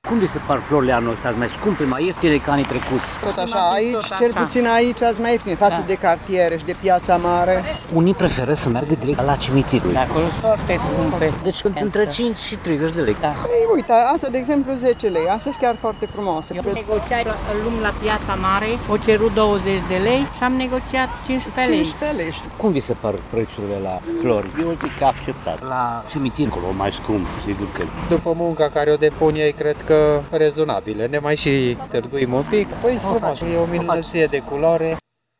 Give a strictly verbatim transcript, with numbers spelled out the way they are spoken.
Cum vi se par florile anul ăsta? Mai scumpe, mai ieftine ca anii trecuți? Tot așa, aici, cel puțin aici, azi mai ieftin, față de cartiere și de Piața Mare. Unii preferă să meargă direct la cimitirul. De acolo sunt foarte scumpe. Deci între cinci și treizeci de lei. Da. Ei, uite, asta de exemplu zece lei, asta sunt chiar foarte frumoase. Eu negociat lung la Piața Mare, o cerut douăzeci de lei și am negociat cincisprezece lei. cincisprezece lei. Cum vi se par prețurile la flori? Eu zic că acceptat. La cimitir? Acolo mai scump, sigur că. După munca care o depun ei, cred că rezonabile. Ne mai și târguim un pic. Păi, e frumos, e o minunăție de culoare.